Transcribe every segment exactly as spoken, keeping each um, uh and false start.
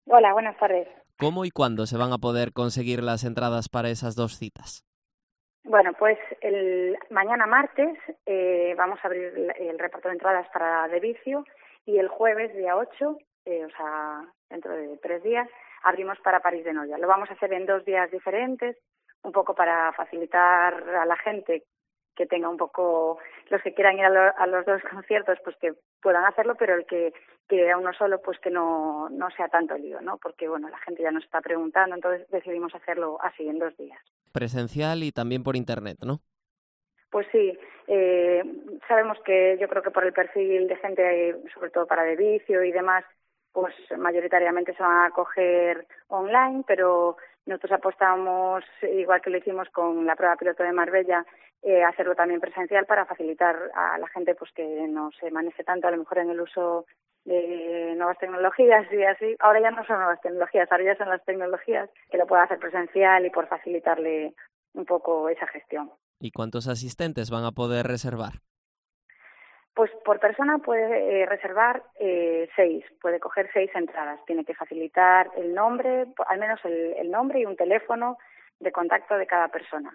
Hola, buenas tardes. ¿Cómo y cuándo se van a poder conseguir las entradas para esas dos citas? Bueno, pues el mañana martes eh, vamos a abrir el, el reparto de entradas para De Vicio y el jueves, día ocho, eh, o sea, dentro de tres días, abrimos para París de Noia. Lo vamos a hacer en dos días diferentes, un poco para facilitar a la gente que tenga un poco, los que quieran ir a, lo, a los dos conciertos, pues que puedan hacerlo, pero el que quiera uno solo, pues que no, no sea tanto lío, ¿no? Porque, bueno, la gente ya nos está preguntando, entonces decidimos hacerlo así, en dos días. Presencial y también por internet, ¿no? Pues sí, eh, sabemos que yo creo que por el perfil de gente, sobre todo para De Vicio y demás, pues mayoritariamente se van a coger online, pero nosotros apostamos, igual que lo hicimos con la prueba piloto de Marbella, eh, hacerlo también presencial para facilitar a la gente pues que no se maneje tanto a lo mejor en el uso de nuevas tecnologías y así. Ahora ya no son nuevas tecnologías, ahora ya son las tecnologías que lo pueda hacer presencial y por facilitarle un poco esa gestión. ¿Y cuántos asistentes van a poder reservar? Pues por persona puede eh, reservar eh, seis, puede coger seis entradas. Tiene que facilitar el nombre, al menos el, el nombre y un teléfono de contacto de cada persona.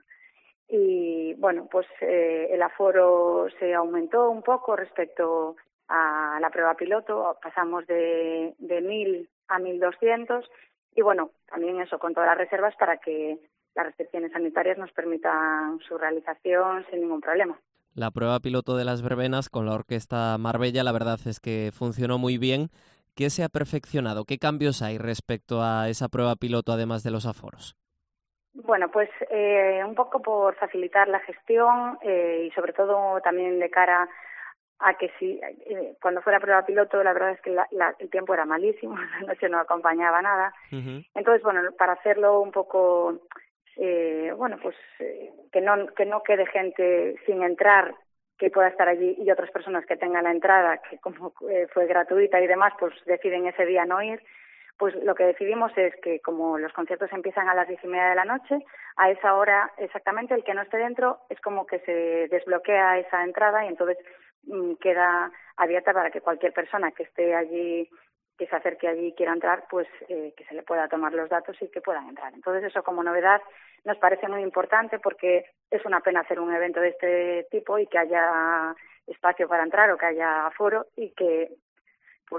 Y bueno, pues eh, el aforo se aumentó un poco respecto a la prueba piloto, pasamos de, de mil a mil doscientos y bueno, también eso con todas las reservas para que las restricciones sanitarias nos permitan su realización sin ningún problema. La prueba piloto de las verbenas con la Orquesta Marbella, la verdad es que funcionó muy bien. ¿Qué se ha perfeccionado? ¿Qué cambios hay respecto a esa prueba piloto además de los aforos? Bueno, pues eh, un poco por facilitar la gestión eh, y sobre todo también de cara a que si eh, cuando fuera prueba piloto la verdad es que la, la, el tiempo era malísimo, la noche no acompañaba nada. Uh-huh. Entonces, bueno, para hacerlo un poco, eh, bueno, pues eh, que no que no quede gente sin entrar que pueda estar allí y otras personas que tengan la entrada, que como eh, fue gratuita y demás, pues deciden ese día no ir. Pues lo que decidimos es que como los conciertos empiezan a las diez y media de la noche, a esa hora exactamente el que no esté dentro es como que se desbloquea esa entrada y entonces mmm, queda abierta para que cualquier persona que esté allí, que se acerque allí y quiera entrar, pues eh, que se le pueda tomar los datos y que puedan entrar. Entonces eso como novedad nos parece muy importante porque es una pena hacer un evento de este tipo y que haya espacio para entrar o que haya aforo y que pues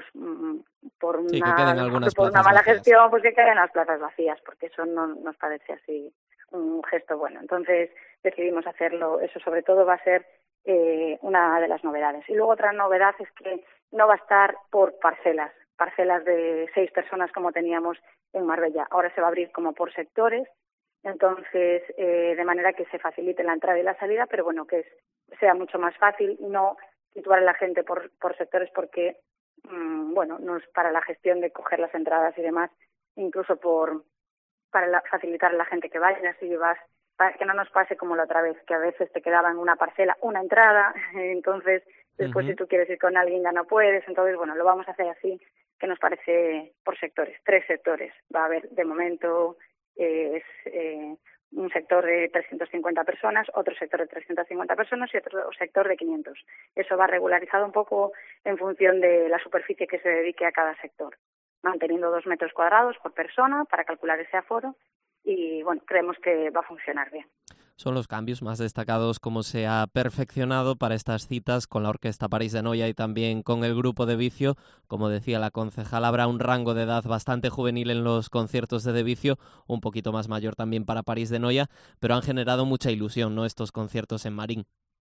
por una, sí, que queden algunas por una plazas mala vacías. gestión pues que queden las plazas vacías porque eso no nos parece así un gesto bueno. Entonces decidimos hacerlo, eso sobre todo va a ser eh, una de las novedades. Y luego otra novedad es que no va a estar por parcelas, parcelas de seis personas como teníamos en Marbella. Ahora se va a abrir como por sectores, entonces eh, de manera que se facilite la entrada y la salida, pero bueno, que es, sea mucho más fácil no situar a la gente por, por sectores porque bueno, no es para la gestión de coger las entradas y demás, incluso por para la, facilitar a la gente que vaya, si vas, para que no nos pase como la otra vez, que a veces te quedaba en una parcela una entrada, entonces después uh-huh. si tú quieres ir con alguien ya no puedes, entonces bueno, lo vamos a hacer así, que nos parece por sectores, tres sectores, va a haber de momento eh, es eh, un sector de trescientas cincuenta personas, otro sector de trescientas cincuenta personas y otro sector de quinientos. Eso va regularizado un poco en función de la superficie que se dedique a cada sector, manteniendo dos metros cuadrados por persona para calcular ese aforo y, bueno, creemos que va a funcionar bien. Son los cambios más destacados, cómo se ha perfeccionado para estas citas con la Orquesta París de Noia y también con el grupo De Vicio. Como decía la concejal, habrá un rango de edad bastante juvenil en los conciertos de De Vicio, un poquito más mayor también para París de Noia, pero han generado mucha ilusión, ¿no?, estos conciertos en Marín.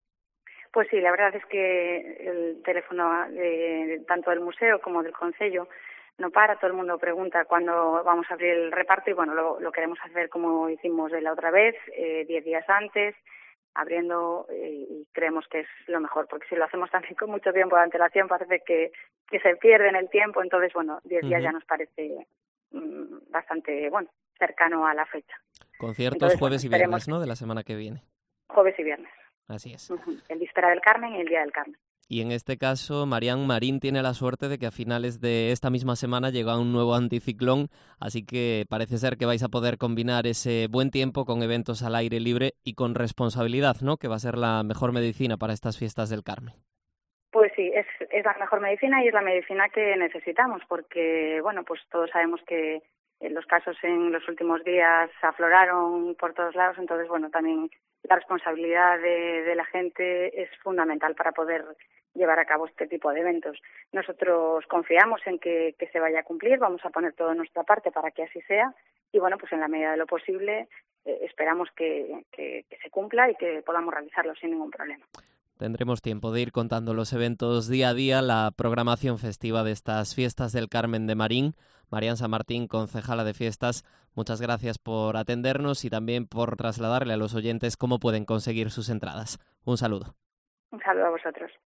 Pues sí, la verdad es que el teléfono de, tanto del museo como del concello no para, todo el mundo pregunta cuándo vamos a abrir el reparto y bueno, lo, lo queremos hacer como hicimos de la otra vez, eh, diez días antes, abriendo eh, y creemos que es lo mejor, porque si lo hacemos también con mucho tiempo de antelación parece que, que se pierde en el tiempo, entonces bueno, diez días uh-huh. ya nos parece mmm, bastante, bueno, cercano a la fecha. Conciertos entonces, jueves bueno, y viernes, ¿no?, de la semana que viene. Jueves y viernes. Así es. Uh-huh. El víspera del Carmen y el día del Carmen. Y en este caso, Marian Marín tiene la suerte de que a finales de esta misma semana llega un nuevo anticiclón, así que parece ser que vais a poder combinar ese buen tiempo con eventos al aire libre y con responsabilidad, ¿no?, que va a ser la mejor medicina para estas fiestas del Carmen. Pues sí, es, es la mejor medicina y es la medicina que necesitamos, porque, bueno, pues todos sabemos que los casos en los últimos días afloraron por todos lados, entonces, bueno, también la responsabilidad de, de la gente es fundamental para poder llevar a cabo este tipo de eventos. Nosotros confiamos en que, que se vaya a cumplir, vamos a poner todo de nuestra parte para que así sea y, bueno, pues en la medida de lo posible eh, esperamos que, que, que se cumpla y que podamos realizarlo sin ningún problema. Tendremos tiempo de ir contando los eventos día a día, la programación festiva de estas fiestas del Carmen de Marín. Marian San Martín, concejala de fiestas, muchas gracias por atendernos y también por trasladarle a los oyentes cómo pueden conseguir sus entradas. Un saludo. Un saludo a vosotros.